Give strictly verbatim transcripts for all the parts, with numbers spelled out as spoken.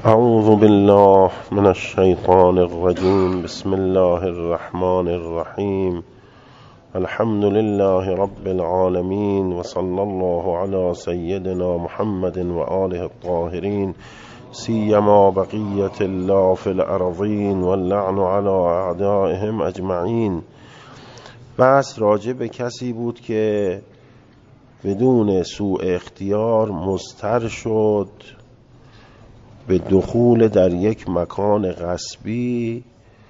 اعوذ بالله من الشیطان الرجیم. بسم الله الرحمن الرحیم. الحمد لله رب العالمین و صلی الله علی سیدنا محمد و آله الطاهرین، سیما بقیت الله فی الارضین و اللعن علی اعدائهم اجمعین. بس راجع به کسی بود که بدون سوء اختیار مضطر شد به دخول در یک مکان غصبی،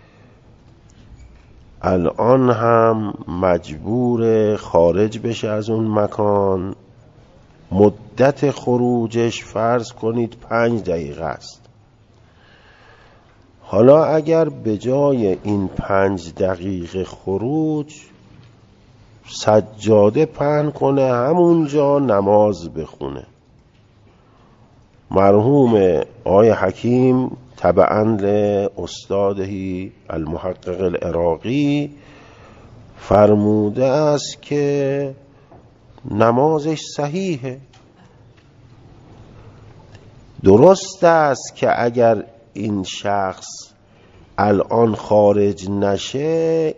الان هم مجبور خارج بشه از اون مکان. مدت خروجش فرض کنید پنج دقیقه است. حالا اگر به جای این پنج دقیقه خروج سجاده پهن کنه، همونجا نماز بخونه. مرحوم آقای حکیم تبعاً لاستادهی المحقق العراقی فرموده است که نمازش صحیحه. درست است که اگر این شخص الان خارج نشه،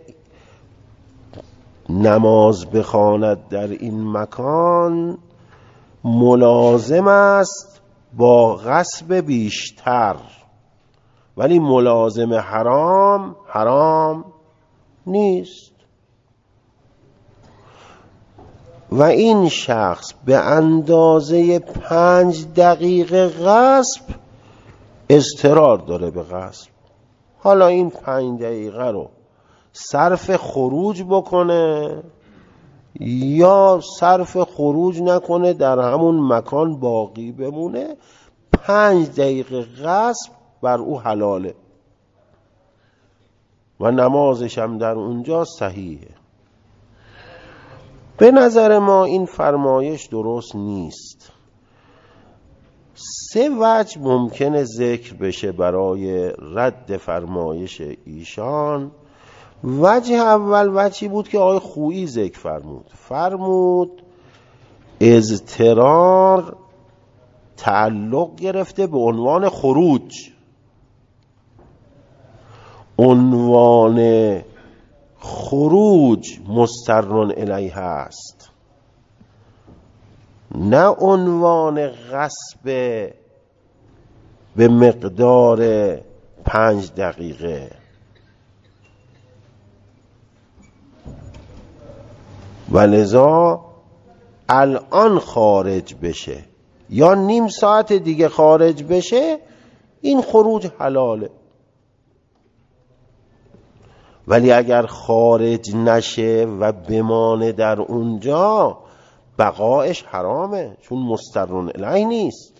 نماز بخواند در این مکان، ملازم است با غصب بیشتر، ولی ملازم حرام حرام نیست. و این شخص به اندازه پنج دقیقه غصب اضطرار داره به غصب. حالا این پنج دقیقه رو صرف خروج بکنه یا صرف خروج نکنه، در همون مکان باقی بمونه، پنج دقیقه غصب بر او حلاله و نمازش هم در اونجا صحیحه. به نظر ما این فرمایش درست نیست. سه وجه ممکنه ذکر بشه برای رد فرمایش ایشان. وجه اول وجهی بود که آقای خویی ذکر فرمود. فرمود اضطرار تعلق گرفته به عنوان خروج. عنوان خروج مضطرٌ الیه است، نه عنوان غصب به مقدار پنج دقیقه. ولذا الان خارج بشه یا نیم ساعت دیگه خارج بشه، این خروج حلاله. ولی اگر خارج نشه و بمانه در اونجا، بقایش حرامه، چون مضطرٌ الیه نیست.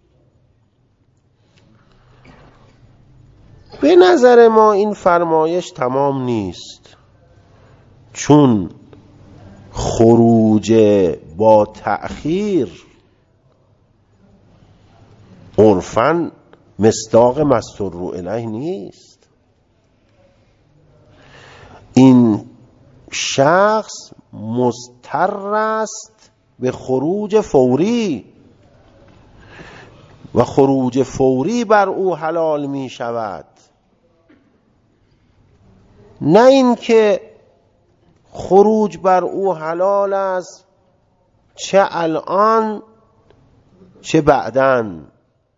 به نظر ما این فرمایش تمام نیست، چون خروج با تأخیر عرفاً مصداق مستر الیه نیست. این شخص مضطر است به خروج فوری و خروج فوری بر او حلال می شود، نه اینکه خروج بر او حلال است چه الان چه بعدن.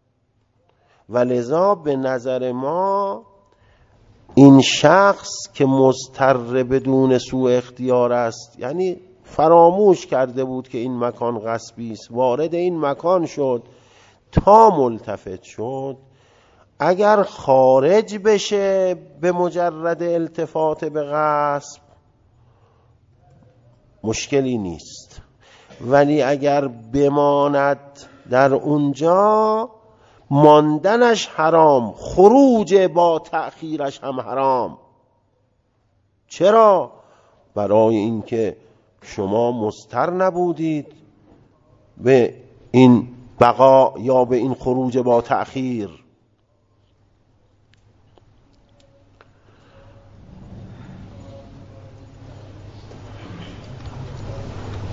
ولذا به نظر ما این شخص که مضطر بدون سوء اختیار است، یعنی فراموش کرده بود که این مکان غصبی است، وارد این مکان شد، تا ملتفت شد، اگر خارج بشه به مجرد التفات به غصب مشکلی نیست. ولی اگر بماند در اونجا، ماندنش حرام، خروج با تأخیرش هم حرام. چرا؟ برای اینکه شما مضطر نبودید به این بقا یا به این خروج با تأخیر.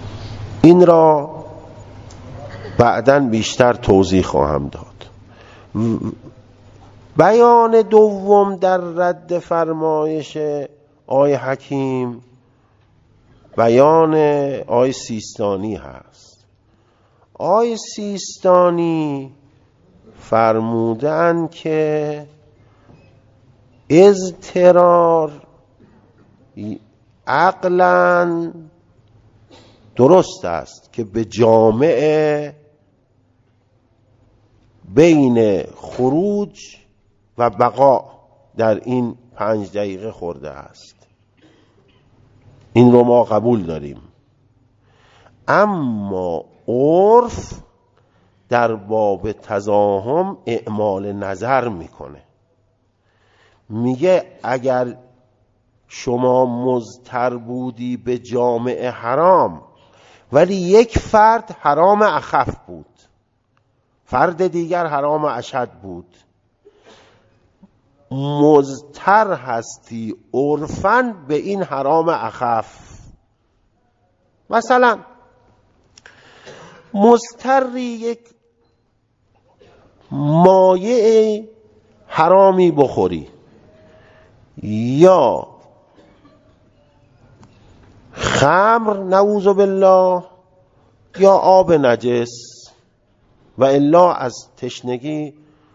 این را بعداً بیشتر توضیح خواهم داد. بیان دوم در رد فرمایش آی حکیم بیان آی سیستانی هست. آی سیستانی فرمودن که اضطرار عقلاً درست است که به جامعه بین خروج و بقا در این پنج دقیقه خورده است. این رو ما قبول داریم. اما عرف در باب تزاحم اعمال نظر میکنه، میگه اگر شما مضطر بودی به جامع حرام ولی یک فرد حرام اخف بود، فرد دیگر حرام اشد بود، مضطر هستی عرفاً به این حرام اخف. مثلا مضطری یک مایع حرامی بخوری یا خمر نعوذ بالله یا آب نجس، و الا از تشنگی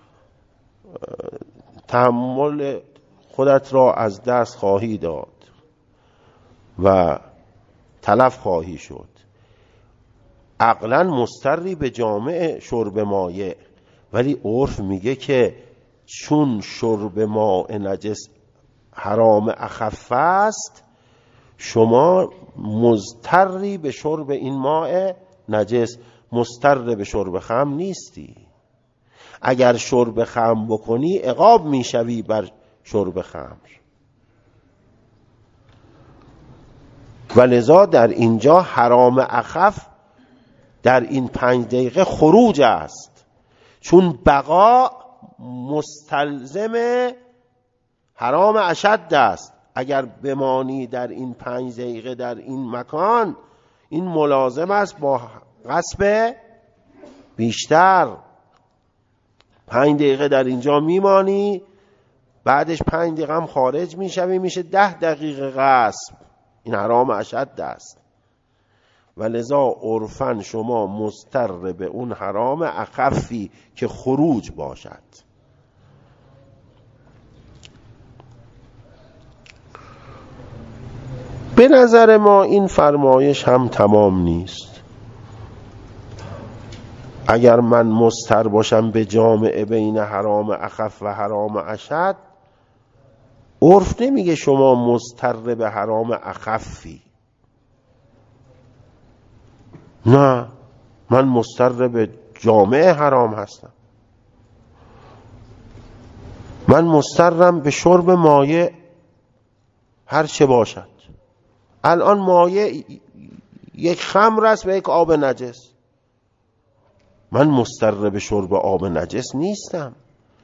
تحمل خودت را از دست خواهی داد و تلف خواهی شد. عقلا مضطری به جامع شرب مایع، ولی عرف میگه که چون شرب ماء نجس حرام اخف است، شما مضطری به شرب این ماء نجس، مضطر به شرب خمر نیستی. اگر شرب خمر بکنی عقاب میشوی بر شرب خمر. و لذا در اینجا حرام اخف در این پنج دقیقه خروج است، چون بقا مستلزم حرام اشد است. اگر بمانی در این پنج دقیقه در این مکان، این ملازم است با غصب بیشتر. پنج دقیقه در اینجا میمانی، بعدش پنج دقیقه هم خارج میشوی، میشه ده دقیقه غصب. این حرام اشد است. و لذا عرفاً شما مضطر به اون حرام اخفی که خروج باشد. به نظر ما این فرمایش هم تمام نیست. اگر من مضطر باشم به جامعه بین حرام اخف و حرام اشد، عرف نمیگه شما مضطر به حرام اخفی. نه، من مضطر به جامعه حرام هستم، من مضطرم به شرب مایع هر چه باشد. الان مایع یک خمر است و یک آب نجس، من مضطر به شرب آب نجس نیستم.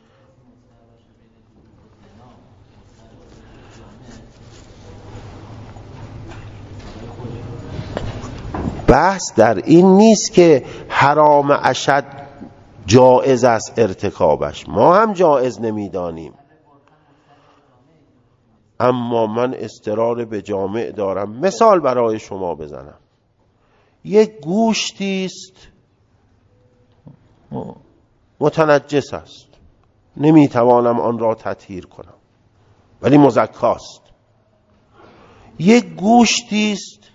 بحث در این نیست که حرام اشد جائز است ارتکابش، ما هم جائز نمیدانیم، اما من اضطرار به جامع دارم. مثال برای شما بزنم، یک گوشتی است متنجس است، نمیتوانم آن را تطهیر کنم ولی مزکاست. یک گوشتی است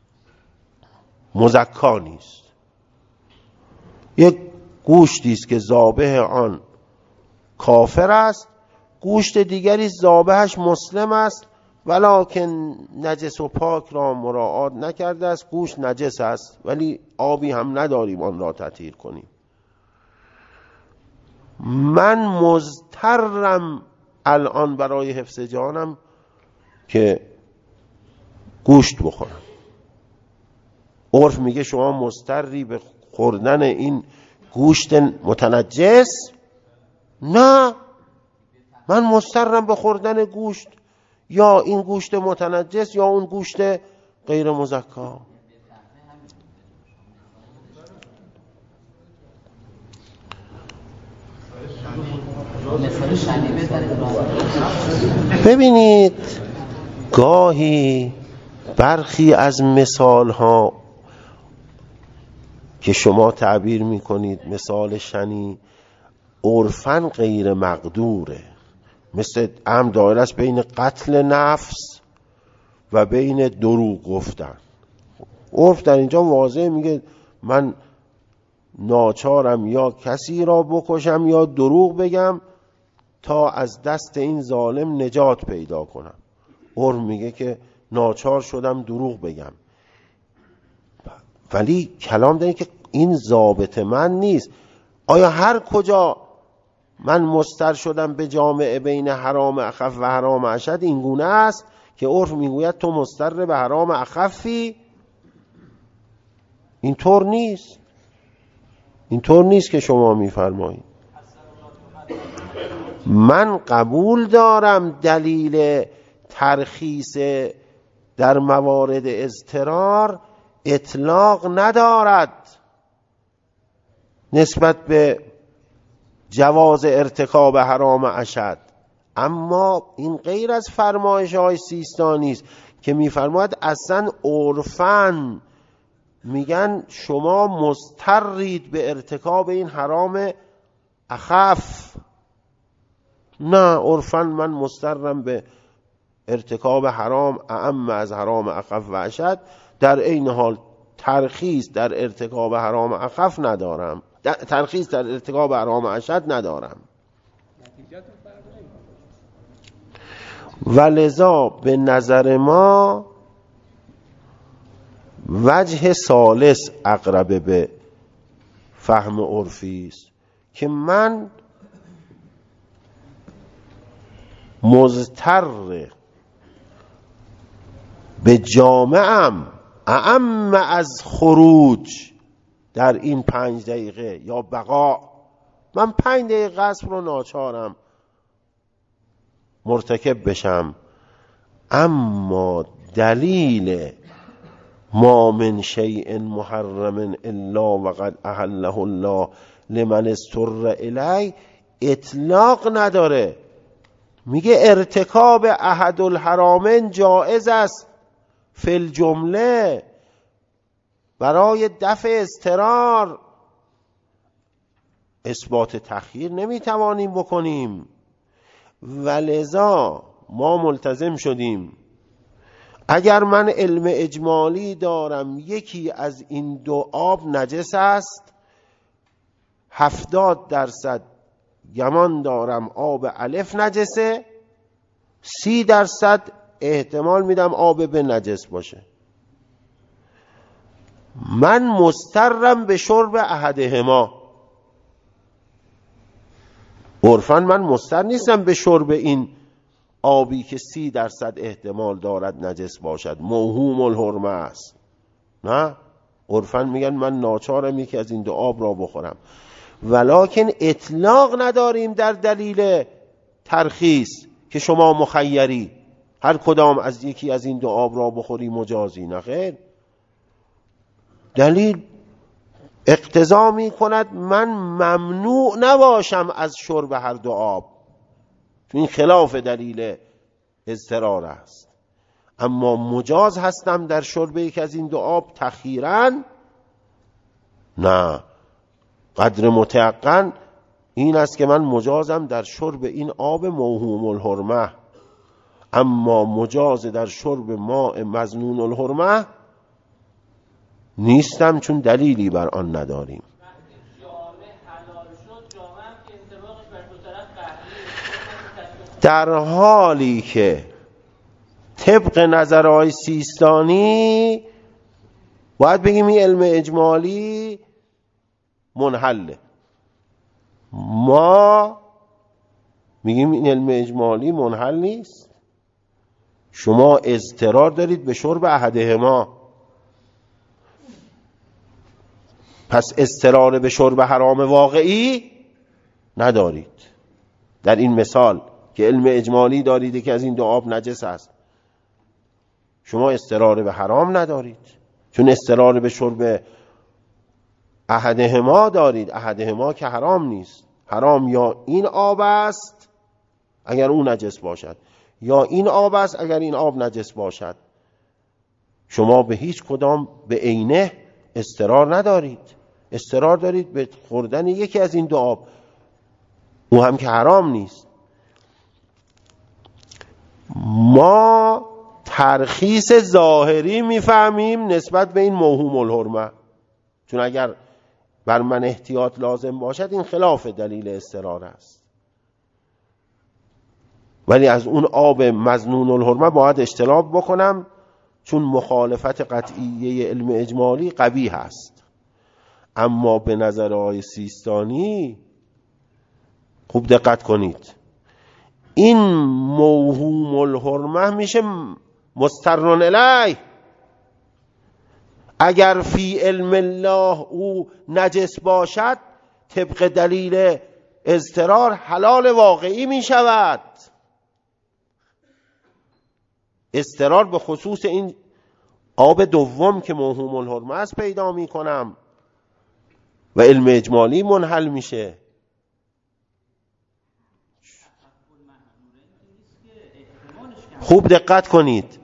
مزکا نیست، یک گوشتی است که ذابح آن کافر است، گوشت دیگری ذابحش مسلم است ولکن نجس و پاک را مراعات نکرده است، گوشت نجس است ولی آبی هم نداریم آن را تطهیر کنیم. من مضطرم الان برای حفظ جانم که گوشت بخورم. عرف میگه شما مضطری به خوردن این گوشت متنجس؟ نه، من مضطرم به خوردن گوشت یا این گوشت متنجس یا اون گوشت غیر مزکا. مثال شنی بزنید. ببینید گاهی برخی از مثال ها که شما تعبیر میکنید مثال شنی عرفاً غیر مقدوره، مثل امر دائر است بین قتل نفس و بین دروغ گفتن. عرف در اینجا واضح میگه من ناچارم یا کسی را بکشم یا دروغ بگم تا از دست این ظالم نجات پیدا کنم. عرف میگه که ناچار شدم دروغ بگم، ولی کلام داره که این ضابط من نیست. آیا هر کجا من مستر شدم به جامعه بین حرام اخف و حرام اشد این گونه است که عرف میگوید تو مستر به حرام اخفی؟ اینطور نیست، اینطور نیست که شما میفرمایید. من قبول دارم دلیل ترخیص در موارد اضطرار اطلاق ندارد نسبت به جواز ارتکاب حرام اشد، اما این غیر از فرمایش های سیستانی است که میفرماید اصلا عرفاً میگن شما مضطرید به ارتکاب این حرام اخف. نه، عرفاً من مضطرم به ارتکاب حرام اعم از حرام اخف و اشد، در این حال ترخیص در ارتکاب حرام اخف ندارم، ترخیص در ارتکاب حرام اشد ندارم. ولذا به نظر ما وجه ثالث اقرب به فهم عرفی است که من مضطر به جامعم اعم از خروج در این پنج دقیقه یا بقا. من پنج دقیقه قصر رو ناچارم مرتکب بشم، اما دلیل ما من شیء محرم الا وقد احله الله لمن استر الی اطلاق نداره. میگه ارتکاب احد الحرامین جائز است فی الجمله برای دفع اضطرار. اثبات تخییر نمیتوانیم بکنیم، ولذا ما ملتزم شدیم اگر من علم اجمالی دارم یکی از این دو آب نجس است، هفتاد درصد گمان دارم آب الف نجسه، سی درصد احتمال میدم آب به نجس باشه. من مضطرم به شرب احدهما. عرفاً من مضطر نیستم به شرب این آبی که سی درصد احتمال دارد نجس باشد، موهوم الحرمه است. نه، عرفاً میگن من ناچارم یکی از این دو آب را بخورم، ولکن اطلاق نداریم در دلیل ترخیص که شما مخیری هر کدام از یکی از این دو آب را بخوری مجازی. نه خیر، دلیل اقتضا می کند من ممنوع نباشم از شرب هر دو آب، چون این خلاف دلیل اضطرار است، اما مجاز هستم در شرب یک از این دو آب تخیراً. نه، قدر متيقن این است که من مجازم در شرب این آب موهوم الحرمه، اما مجاز در شرب ماء مظنون الحرمه نیستم چون دلیلی بر آن نداریم. در حالی که طبق نظرهای سیستانی باید بگیم این علم اجمالی منحله، ما میگیم این علم اجمالی منحل نیست. شما اضطرار دارید به شرب احدهما، پس اضطرار به شرب حرام واقعی ندارید. در این مثال که علم اجمالی دارید که از این دو آب نجس است، شما اضطرار به حرام ندارید، چون اضطرار به شرب احدهما دارید. احدهما که حرام نیست، حرام یا این آب است اگر اون نجس باشد، یا این آب است اگر این آب نجس باشد. شما به هیچ کدام به عینه اضطرار ندارید، اضطرار دارید به خوردن یکی از این دو آب، او هم که حرام نیست. ما ترخیص ظاهری میفهمیم نسبت به این موهوم الحرمه، چون اگر بر من احتیاط لازم باشد این خلاف دلیل اضطرار است، ولی از اون آب مظنون الحرمه باید اجتناب بکنم، چون مخالفت قطعیه علم اجمالی قبیح است. اما به نظر آقای سیستانی خوب دقت کنید، این موهوم الحرمه میشه مسترن الیه. اگر فی علم الله او نجس باشد طبق دلیل اضطرار حلال واقعی می شود. اضطرار به خصوص این آب دوم که موهوم الحرمه است پیدا می کنم و علم اجمالی منحل میشه. خوب دقت کنید،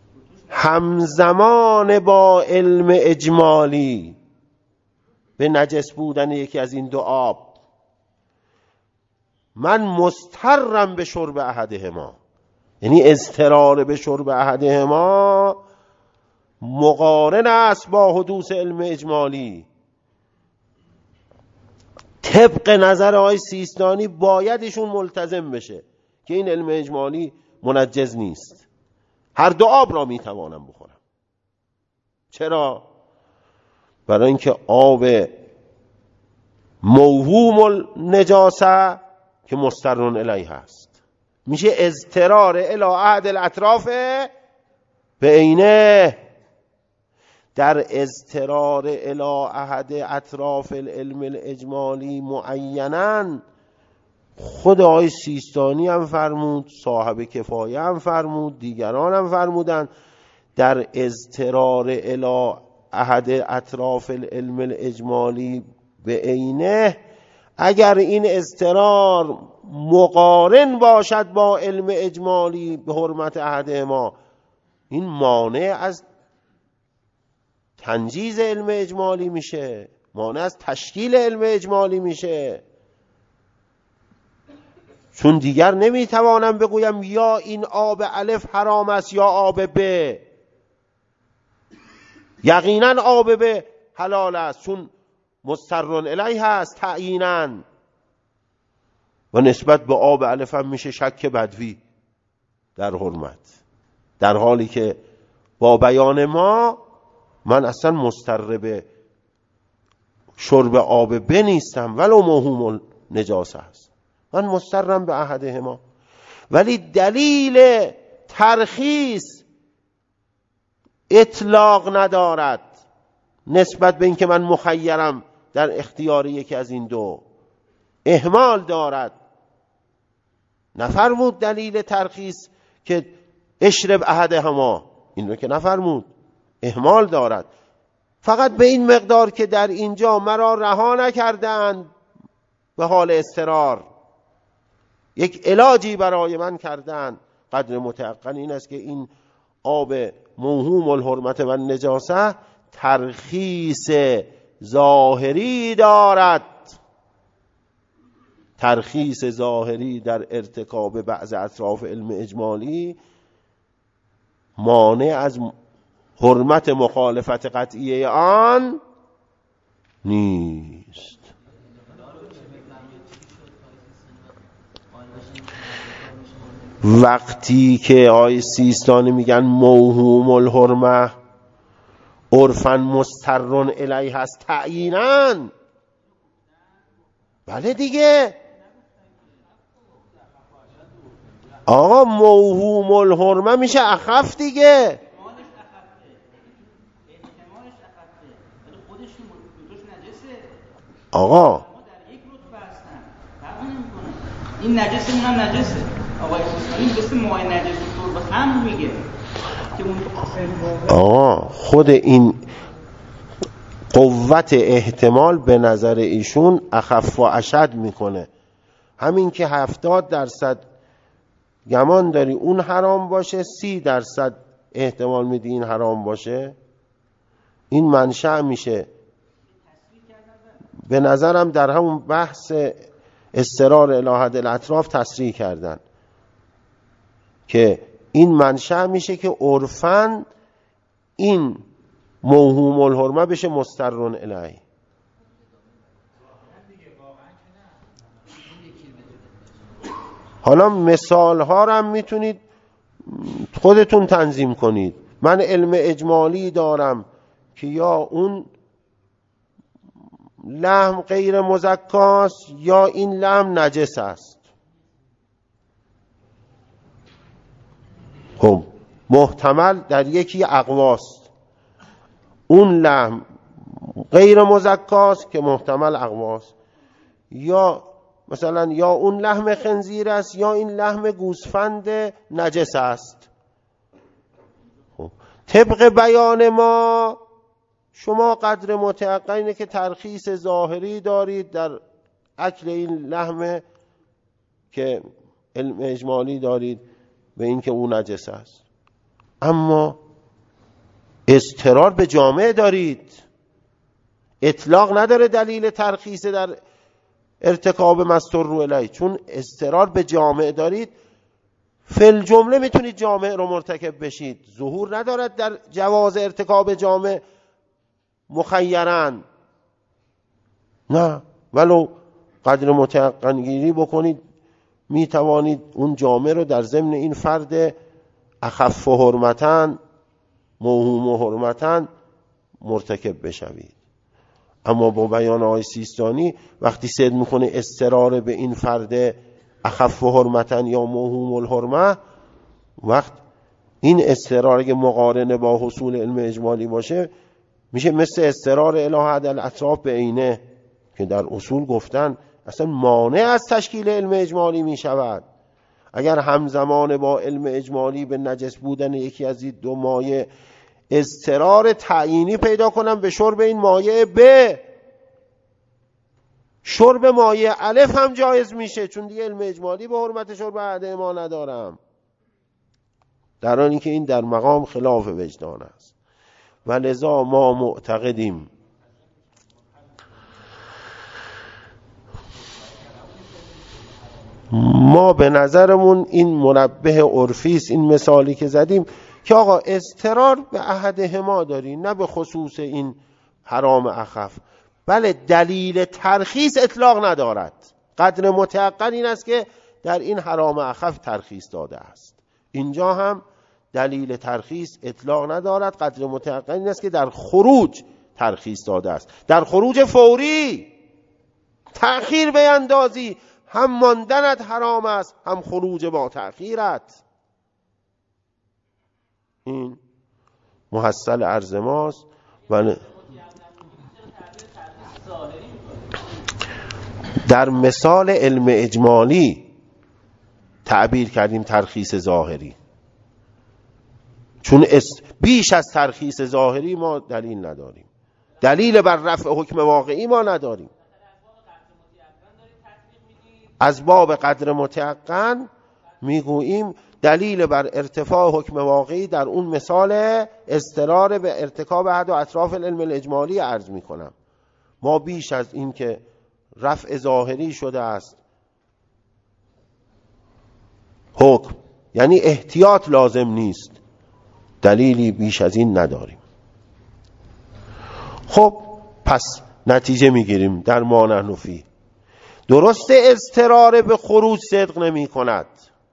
همزمان با علم اجمالی به نجس بودن یکی از این دو آب من مضطرم به شرب احدهما، یعنی اضطرار به شرب احدهما مقارن است با حدوث علم اجمالی. طبق نظر آقای سیستانی باید ایشون ملتزم بشه که این علم اجمالی منجز نیست، هر دو آب را میتوانم بخورم. چرا؟ برای اینکه آب موهوم النجاسه که مسترن الیه هست میشه اضطرار الی احد الاطراف به عینه. در اضطرار الی احد اطراف العلم الاجمالی معیناً خود آقای سیستانی هم فرمود، صاحب کفایه هم فرمود، دیگران هم فرمودن در اضطرار الی احد اطراف العلم الاجمالی به عینه، اگر این اضطرار مقارن باشد با علم اجمالی به حرمت احدهما، این مانع از تنجیز علم اجمالی میشه، مانع از تشکیل علم اجمالی میشه. چون دیگر نمیتوانم بگویم یا این آب الف حرام است یا آب ب. یقینا آب ب حلال است چون مسترن الیه هست تعیینا، و نسبت به آب الف هم میشه شک بدوی در حرمت، در حالی که با بیان ما من اصلا مضطر به شرب آب ب نیستم ولو موهوم النجاسه است، من مضطرم به احدهما. ولی دلیل ترخیص اطلاق ندارد نسبت به اینکه من مخیرم در اختیار یکی از این دو، اهمال دارد. نفرمود دلیل ترخیص که اشرب احدهما، این رو که نفرمود، اهمال دارد. فقط به این مقدار که در اینجا مرا رها نکردند به حال اضطرار، یک علاجی برای من کردن. قدر متعقل این است که این آب موهوم الحرمت و نجاسه ترخیص ظاهری دارد، ترخیص ظاهری در ارتکاب بعض اطراف علم اجمالی مانع از حرمت مخالفت قطعیه آن نیست. وقتی که آی سیستانی میگن موهوم الحرمه عرفاً مسترن الیه هست تعییناً، بله دیگه آقا موهوم الحرمه میشه اخف دیگه. آقا این نجسه اونم نجسه، آقای سیستانی بسه موای نجس طور به هم میگه که اون آقا خود این قوت احتمال به نظر ایشون اخف و اشد میکنه. همین که هفتاد درصد گمان داری اون حرام باشه، سی درصد احتمال میدی این حرام باشه، این منشأ میشه. به نظرم در همون بحث اضطرار الی حد الاطراف تصریح کردن که این منشأ میشه که عرفاً این موهوم الحرمه بشه مسترون الیه. حالا مثال ها رو هم میتونید خودتون تنظیم کنید. من علم اجمالی دارم که یا اون لحم غیر مزکاست یا این لحم نجس است. خب محتمل در یکی اقواست، اون لحم غیر مزکاست که محتمل اقواست، یا مثلا یا اون لحم خنزیر است یا این لحم گوسفند نجس است. خب طبق بیان ما شما قدر متیقن اینه که ترخیص ظاهری دارید در اکل این لحم که علم اجمالی دارید به این که اون نجس است، اما اضطرار به جامعه دارید، اطلاق نداره دلیل ترخیص در ارتکاب مستر رو الیه. چون اضطرار به جامعه دارید، فل جمله میتونید جامعه رو مرتکب بشید، ظهور ندارد در جواز ارتکاب جامعه مخیرن، نه ولو قدر متیقن گیری بکنید میتوانید اون جامعه رو در ضمن این فرد اخف حرمتن موهوم حرمتن مرتکب بشوید. اما با بیان آقای سیستانی وقتی صد میکنه اضطرار به این فرد اخف حرمتن یا موهوم الحرمه، وقت این اضطرار اگه مقارنه با حصول علم اجمالی باشه میشه مثل اضطرار الی حد الاطراف به عینه که در اصول گفتن اصلا مانع از تشکیل علم اجمالی میشود. اگر همزمان با علم اجمالی به نجس بودن یکی از این دو مایع اضطرار تعیینی پیدا کنم به شرب این مایع ب، شرب مایع الف هم جایز میشه، چون دیگه علم اجمالی به حرمت شرب احد ما ندارم، در حالی که این در مقام خلاف وجدان است. و لذا ما معتقدیم ما به نظرمون این منبه عرفی است، این مثالی که زدیم که آقا اضطرار به احدهما داری، نه به خصوص این حرام اخف. بله دلیل ترخیص اطلاق ندارد، قدر متیقن این است که در این حرام اخف ترخیص داده است. اینجا هم دلیل ترخیص اطلاق ندارد، قدر متیقن این است که در خروج ترخیص داده است. در خروج فوری تأخیر بیندازی، هم ماندنت حرام است هم خروج با تأخیرت. این محصل عرض ماست. و در مثال علم اجمالی تعبیر کردیم ترخیص ظاهری، چون بیش از ترخیص ظاهری ما دلیل نداریم، دلیل بر رفع حکم واقعی ما نداریم. از باب قدر متیقن میگوییم دلیل بر ارتفاع حکم واقعی در اون مثال اضطرار به ارتکاب احد و اطراف العلم الاجمالی عرض میکنم. ما بیش از این که رفع ظاهری شده است حکم، یعنی احتیاط لازم نیست، دلیلی بیش از این نداریم. خب پس نتیجه میگیریم در ما نحن فیه، درسته اضطرار به خروج صدق نمی کند،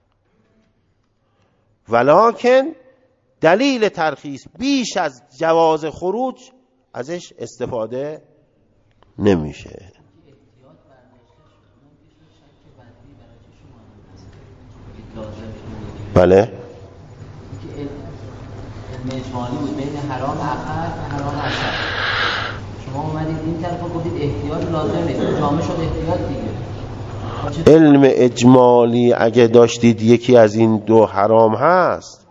ولکن دلیل ترخیص بیش از جواز خروج ازش استفاده نمیشه. بله علم اجمالی بود بین حرام اخر و حرام اصغر، شما اومدید این طرف گفتید احتیاط لازم نیست، جامعه شد احتیاط دیگه. علم اجمالی اگه داشتید یکی از این دو حرام هست،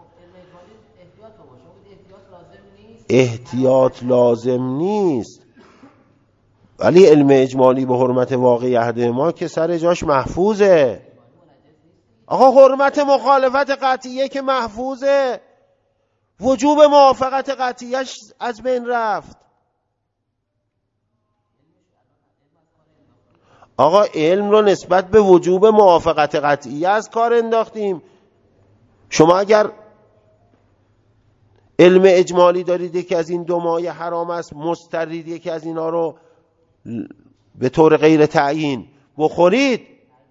احتیاط لازم نیست. ولی علم اجمالی به حرمت واقعی عهد ما که سر جاش محفوظه. آقا حرمت مخالفت قطعیه که محفوظه، وجوب موافقت قطعیش از بین رفت. آقا علم رو نسبت به وجوب موافقت قطعیه از کار انداختیم. شما اگر علم اجمالی دارید یکی از این دو مایه حرام است، مضطرید یکی از اینا رو به طور غیر تعیین بخورید،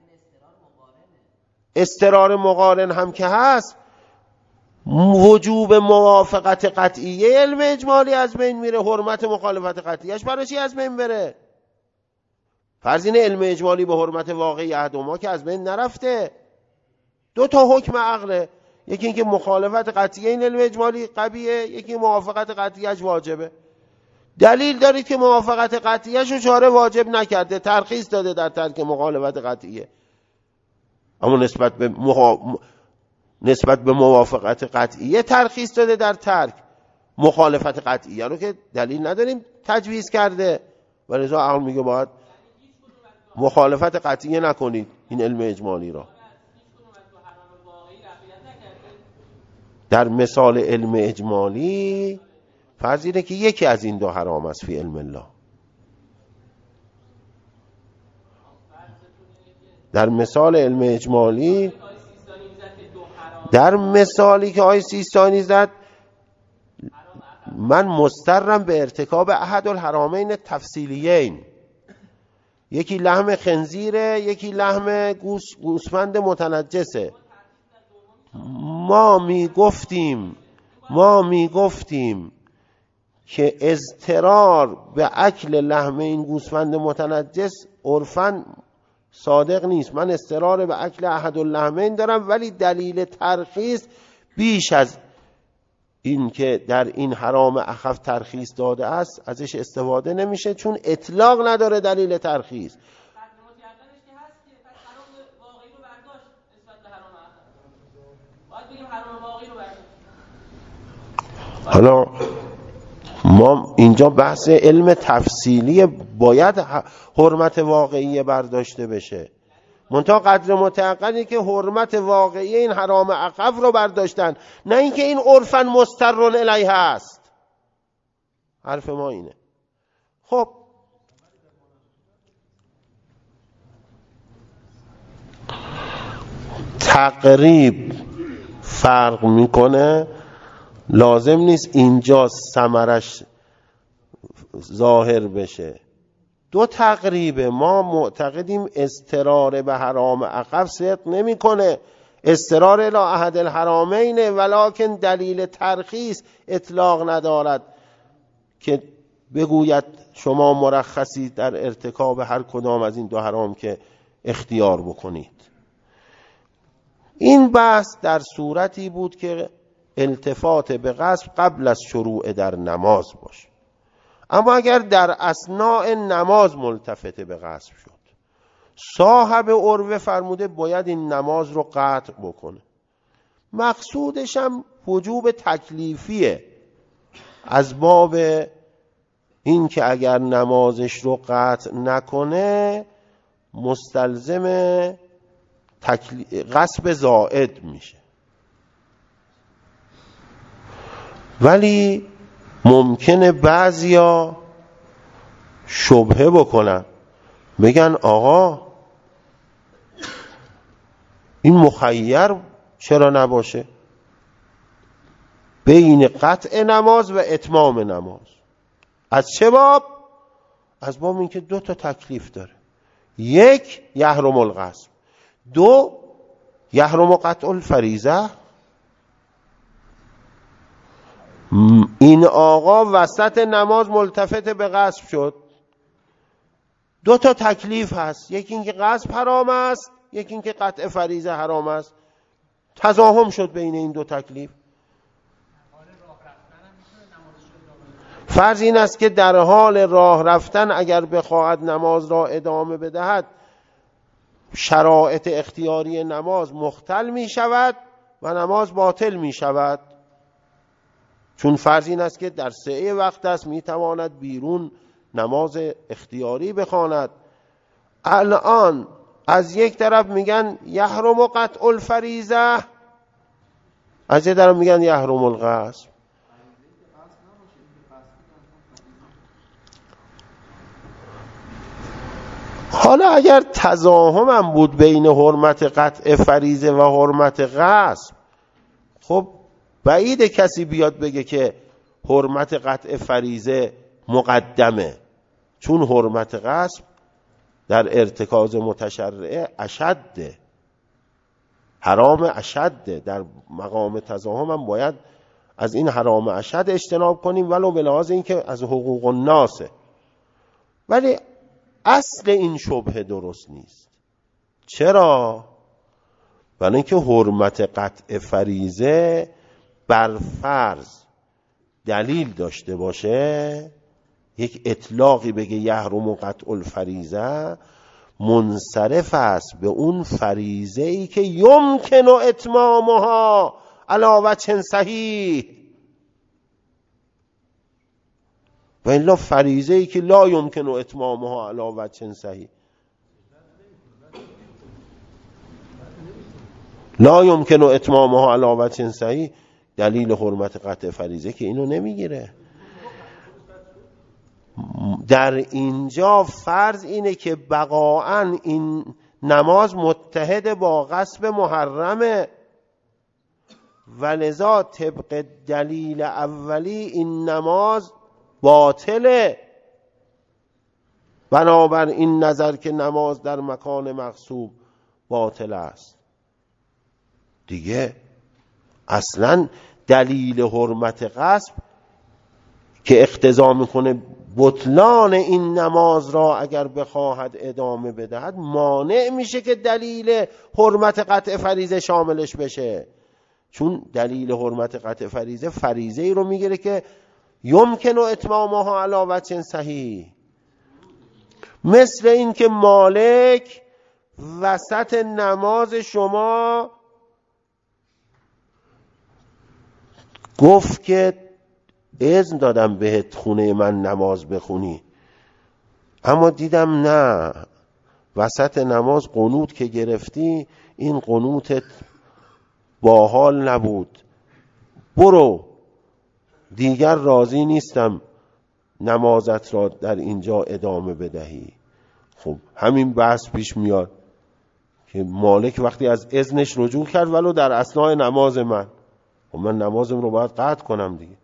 اضطرار مقارن هم که هست، وجوب موافقت قطعیه علم اجمالی از بین میره، حرمت مخالفت قطعیش برای چی از بین بره؟ فرض اینه علم اجمالی به حرمت واقعی عهد ما که از بین نرفته. دو تا حکم عقله، یکی اینکه مخالفت قطعیه این علم اجمالی قبیه، یکی موافقت قطعیش واجبه. دلیل دارید که موافقت قطعیش رو چاره واجب نکرده، ترخیص داده در ترک مخالفت قطعیه، اما نسبت به مخ... نسبت به موافقت قطعیه ترخیص داده در ترک مخالفت قطعیه رو که دلیل نداریم تجویز کرده. و لذا عقل میگه باید مخالفت قطعیه نکنید این علم اجمالی را. در مثال علم اجمالی فرض اینه که یکی از این دو حرام است فی علم الله. در مثال علم اجمالی، در مثالی که آی سیستانی زد، من مضطرم به ارتکاب احد الحرامین تفصیلیین، یکی لحم خنزیره یکی لحم گوس گوسفند متنجسه. ما می گفتیم ما می گفتیم که اضطرار به اکل لحم این گوسفند متنجس عرفاً صادق نیست. من اضطرار به اکل احد اللحمین دارم، ولی دلیل ترخیص بیش از این که در این حرام اخف ترخیص داده است ازش استفاده نمیشه، چون اطلاق نداره دلیل ترخیص. حالا ما اینجا بحث علم تفصیلی، باید حرمت واقعی برداشته بشه، منتها قدر متعقلی که حرمت واقعی این حرام عقب رو برداشتن، نه اینکه این عرفاً مسترن الیه هست. حرف ما اینه. خب تقریب فرق میکنه، لازم نیست اینجا ثمرش ظاهر بشه. دو تقریبه، ما معتقدیم اضطرار به حرام عقب صدق نمی کنه، اضطرار الی احد الحرامین ولکن دلیل ترخیص اطلاق ندارد که بگوید شما مرخصی در ارتکاب هر کدام از این دو حرام که اختیار بکنید. این بحث در صورتی بود که التفات به غصب قبل از شروع در نماز باشه. اما اگر در اثناء نماز ملتفت به غصب شد، صاحب عروه فرموده باید این نماز رو قطع بکنه. مقصودش هم وجوب تکلیفیه، از باب این که اگر نمازش رو قطع نکنه مستلزم تکلی... غصب زائد میشه. ولی ممکنه بعضیا شبهه بکنن، بگن آقا این مخیر چرا نباشه بین قطع نماز و اتمام نماز؟ از چه باب؟ از باب این که دو تا تکلیف داره، یک یحرم الغصب، دو یحرم قطع الفریضه. این آقا وسط نماز ملتفت به غصب شد، دو تا تکلیف هست، یکی این که غصب حرام است، یکی این که قطع فریضه حرام است. تزاحم شد بین این دو تکلیف. فرض این است که در حال راه رفتن اگر بخواهد نماز را ادامه بدهد، شرایط اختیاری نماز مختل می شود و نماز باطل می شود. چون فرض این است که در سعی وقت است، می تواند بیرون نماز اختیاری بخواند. الان از یک طرف میگن یحرم قطع الفریضه، از یک طرف میگن یحرم الغصب. حالا اگر تزاهم هم بود بین حرمت قطع فریضه و حرمت غصب، خب بعید کسی بیاد بگه که حرمت قطع فریضه مقدمه، چون حرمت غصب در ارتکاز متشرعه اشده، حرام اشده. در مقام تزاهم هم باید از این حرام اشد اجتناب کنیم، ولو به لحاظ این که از حقوق الناسه. ولی اصل این شبهه درست نیست. چرا؟ برای اینکه حرمت قطع فریضه بر فرض دلیل داشته باشه، یک اطلاقی بگه یحرم قطع الفریضه، منصرف است به اون فریضه ای که یمکن اتمامها علی وجه صحیح، و الا فریضه ای که لا یمکن اتمامها علی وجه صحیح، لا یمکن اتمامها علی وجه صحیح، دلیل حرمت قطع فریضه که اینو نمیگیره. در اینجا فرض اینه که بقاعاً این نماز متحد با غصب محرمه، و لذا طبق دلیل اولی این نماز باطله. بنابر این نظر که نماز در مکان مغصوب باطل است دیگه، اصلا دلیل حرمت غصب که اقتضا میکنه بطلان این نماز را اگر بخواهد ادامه بدهد، مانع میشه که دلیل حرمت قطع فریضه شاملش بشه. چون دلیل حرمت قطع فریضه فریضه ای رو میگیره که یمکن اتمامها علی وجه صحیح. مثل این که مالک وسط نماز شما گفت که اذن دادم بهت خونه من نماز بخونی، اما دیدم نه، وسط نماز قنوت که گرفتی این قنوتت باحال نبود، برو، دیگر راضی نیستم نمازت را در اینجا ادامه بدهی. خب همین بحث پیش میاد که مالک وقتی از اذنش رجوع کرد ولو در اثناء نماز من، خب من نمازم رو باید قطع کنم دیگه.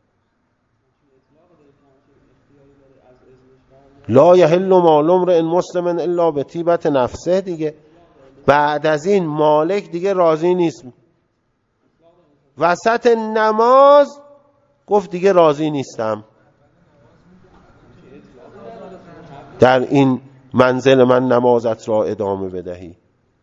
لا یحل مال امرئ مسلم الا بطیبة نفسه دیگه. بعد از این مالک دیگه راضی نیست، وسط نماز گفت دیگه راضی نیستم، در این منزل من نمازت را ادامه بدهی.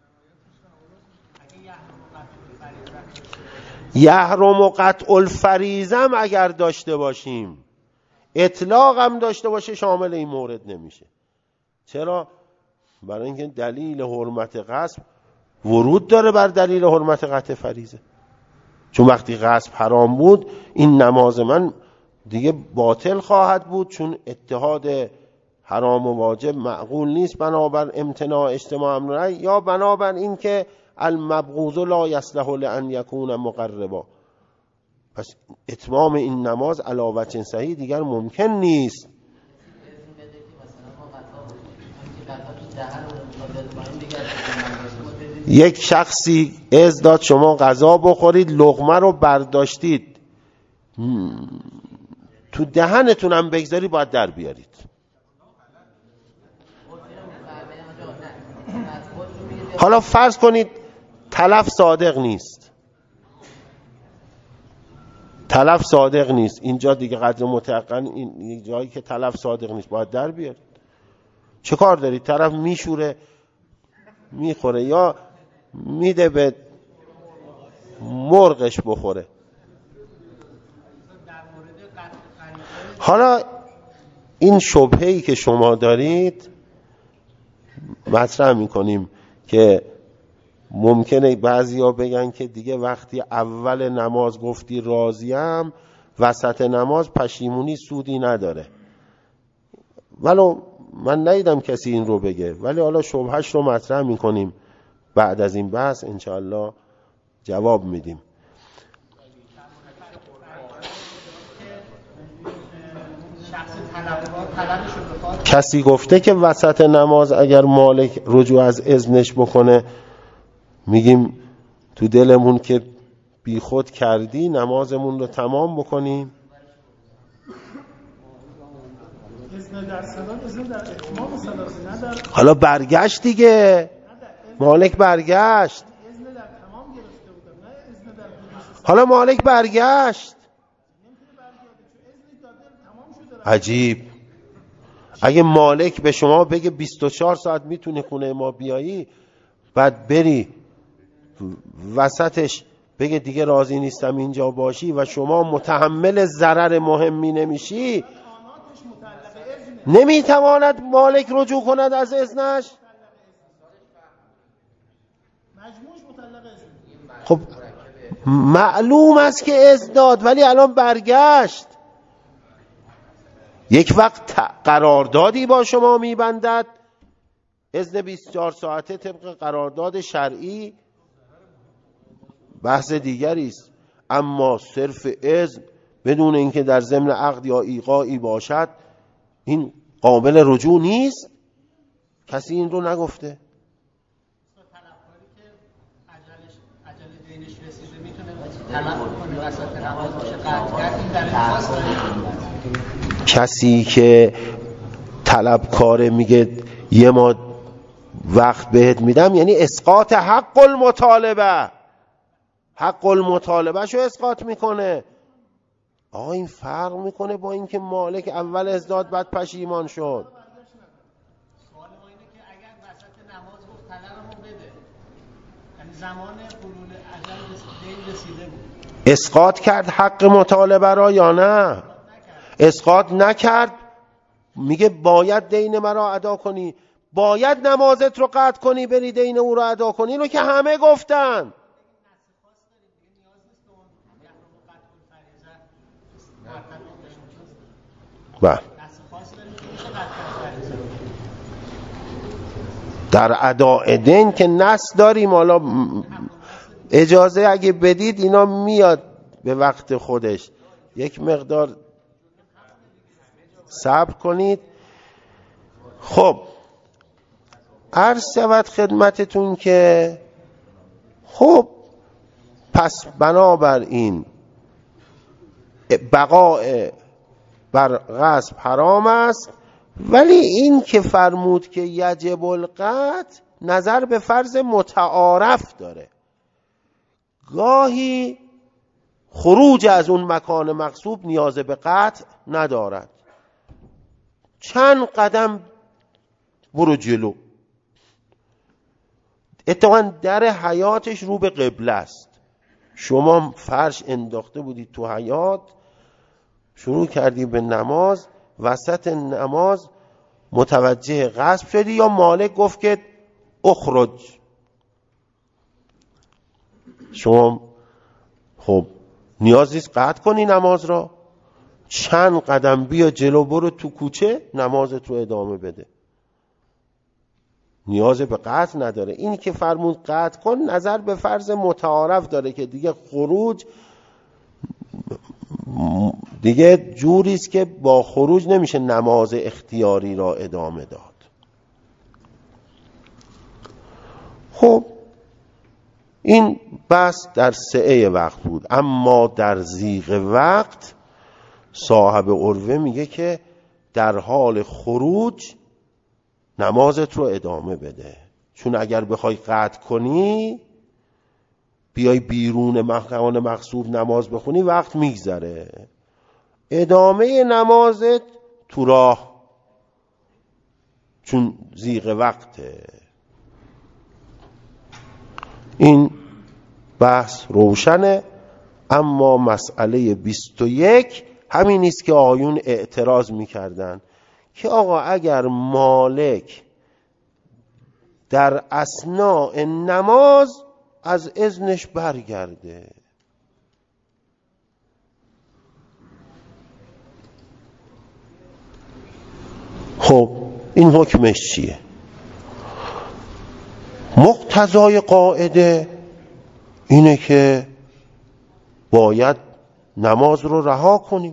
یحرم قطع الفریضه هم اگر داشته باشیم، اطلاق هم داشته باشه، شامل این مورد نمیشه. چرا؟ برای اینکه دلیل حرمت غصب ورود داره بر دلیل حرمت قطع فریضه. چون وقتی غصب حرام بود این نماز من دیگه باطل خواهد بود، چون اتحاد حرام و واجب معقول نیست بنابر امتناع اجتماع امر، یا بنابر این که المبغوض لا یصلح لان یکون مقربا. پس اتمام این نماز علی وجه صحیح دیگر ممکن نیست. یک شخصی اذن داد شما غذا بخورید، لقمه رو برداشتید تو دهنتون هم بگذاری باید در بیارید. حالا فرض کنید تلف صادق نیست، تلف صادق نیست، اینجا دیگه قدر متعقن، این جایی که تلف صادق نیست باید در بیارید. چه کار دارید؟ طرف میشوره میخوره یا میده به مرغش بخوره. حالا این شبهه‌ای که شما دارید مطرح میکنیم که ممکنه بعضیا بگن که دیگه وقتی اول نماز گفتی راضیم، وسط نماز پشیمونی سودی نداره. ولو من ندیدم کسی این رو بگه، ولی حالا شبهش رو مطرح میکنیم بعد از این بحث انشاءالله جواب میدیم. کسی گفته که وسط نماز اگر مالک رجوع از اذنش بکنه میگیم تو دلمون که بی خود کردی نمازمون رو تمام بکنیم؟ حالا برگشت دیگه، مالک برگشت، حالا مالک برگشت. عجیب. اگه مالک به شما بگه بیست و چهار ساعت میتونه خونه ما بیایی، بعد بری وسطش بگه دیگه راضی نیستم اینجا باشی و شما متحمل ضرر مهمی نمیشی، نمیتواند مالک رجوع کند از اذنش؟ خب معلوم است که اذن داد ولی الان برگشت. یک وقت قراردادی با شما میبندد، اذن بیست و چهار ساعته طبق قرارداد شرعی بحث دیگری است، اما صرف اذن بدون اینکه در ضمن عقد یا ایقاعی باشد این قابل رجوع نیست. کسی این رو نگفته. کسی که طلبکاره میگه یه ما وقت بهت میدم، یعنی اسقاط حق المطالبه، حق المطالبه شو اسقاط میکنه. آقا این فرق میکنه با اینکه مالک اول ازداد بعد پشیمان شد. سوال ما اینه که اگر وسط نماز گفت طلبمو بده، یعنی زمان حلول اجل رسیده بود، اسقاط کرد حق مطالبه را یا نه؟ اسقاط نکرد. میگه باید دین مرا ادا کنی، باید نمازت رو قطع کنی بری دین او رو ادا کنی. اینو که همه گفتن. بله. در اداء دین که نص داریم. حالا اجازه اگه بدید اینا میاد به وقت خودش. یک مقدار صبر کنید. خب عرض شود خدمتتون که خب پس بنابراین بقاء بر غصب حرام است، ولی این که فرمود که یجب القطع نظر به فرض متعارف داره. گاهی خروج از اون مکان مغصوب نیاز به قطع ندارد. چند قدم برو جلو، اتفاقا در حیاتش رو به قبله است. شما فرش انداخته بودید تو حیات، شروع کردی به نماز، وسط نماز متوجه غصب شدی یا مالک گفت که اخرج، شما خب نیاز نیست قطع کنی نماز را، چند قدم بیا جلو برو تو کوچه نمازت رو ادامه بده، نیاز به قطع نداره. این که فرمود قطع کن نظر به فرض متعارف داره که دیگه خروج دیگه جوریست که با خروج نمیشه نماز اختیاری را ادامه داد. خب این بس در سعه وقت بود. اما در ضیق وقت صاحب عروه میگه که در حال خروج نمازت رو ادامه بده، چون اگر بخوای قطع کنی بیای بیرون مکان مغصوب نماز بخونی وقت میگذره. ادامه نمازت تو راه، چون ضیق وقته. این بحث روشنه. اما مسئله بیست و یک همین نیست که آیون اعتراض میکردن که آقا اگر مالک در اثناء نماز از اذنش برگرده، خب این حکمش چیه؟ مقتضای قاعده اینه که باید نماز رو رها کنیم،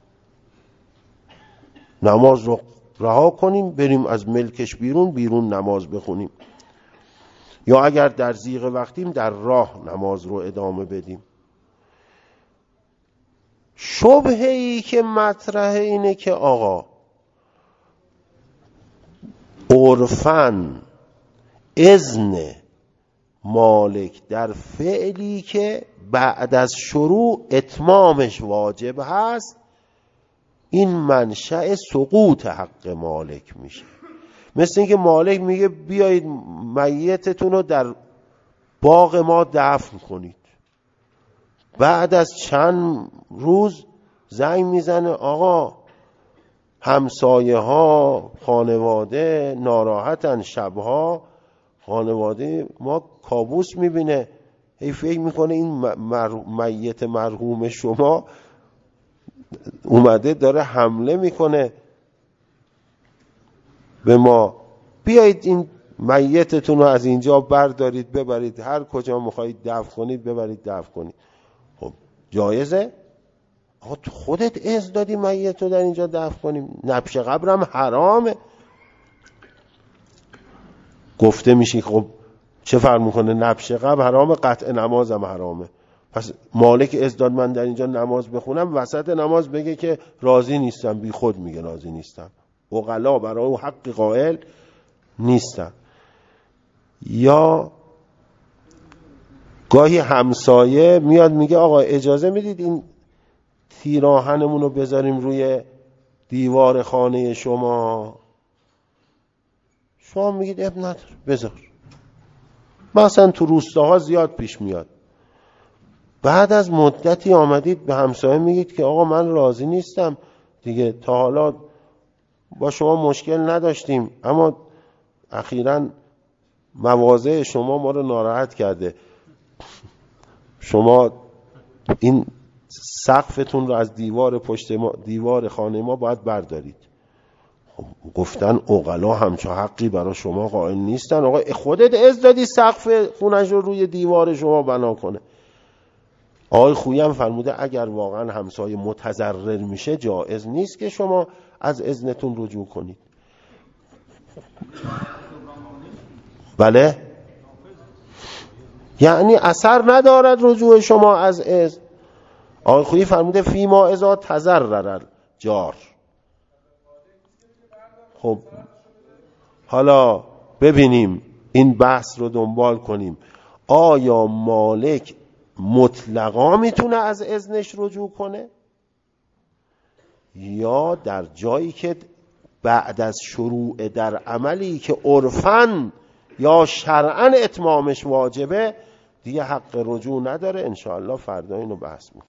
نماز رو رها کنیم، بریم از ملکش بیرون بیرون نماز بخونیم، یا اگر در ضیق وقتیم در راه نماز رو ادامه بدیم. شبهه‌ای که مطرحه اینه که آقا عرفاً اذن مالک در فعلی که بعد از شروع اتمامش واجب هست، این منشأ سقوط حق مالک میشه. مثل اینکه مالک میگه بیایید میتتون رو در باغ ما دفن کنید، بعد از چند روز زنگ میزنه آقا همسایه ها خانواده ناراحتن، شبها خانواده ما کابوس میبینه، هی فکر میکنه این مر... میت مرحوم شما اومده داره حمله میکنه به ما، بیایید این میتتون رو از اینجا بردارید ببرید هر کجا میخواید دفن کنید ببرید دفن کنید. خب جایزه؟ آقا تو خودت اذن دادی میت رو در اینجا دفن کنیم، نبش قبرم حرامه. گفته میشی خب چه فرق میکنه نبش قبر حرامه، قطع نمازم حرامه، پس مالک اذن داد من در اینجا نماز بخونم، وسط نماز بگه که راضی نیستم، بی خود میگه راضی نیستم، عقلا برای او حق قائل نیستم. یا گاهی همسایه میاد میگه آقا اجازه میدید این تیراهنمون رو بذاریم روی دیوار خانه شما؟ شما میگید اب نداره بذار. مثلا تو روستاها زیاد پیش میاد، بعد از مدتی آمدید به همسایه میگید که آقا من راضی نیستم دیگه، تا حالا با شما مشکل نداشتیم اما اخیراً مواضع شما ما رو ناراحت کرده، شما این سقفتون رو از دیوار پشت ما دیوار خانه ما باید بردارید. خب گفتن عقلا همچه حقی برای شما قائل نیستن، آقا خودت اذن دادی سقف خونش رو روی دیوار شما بنا کنه. آقای خویی هم فرموده اگر واقعا همسایه متضرر میشه جایز نیست که شما از اذنتون رجوع کنید. بله، یعنی اثر ندارد رجوع شما از اذن. آقای خویی فرموده فیما اذا تضرر جار. خب حالا ببینیم این بحث رو دنبال کنیم، آیا مالک مطلقا میتونه از اذنش رجوع کنه یا در جایی که بعد از شروع در عملی که عرفاً یا شرعاً اتمامش واجبه دیگه حق رجوع نداره؟ انشاءالله فردا اینو بحث میکنیم.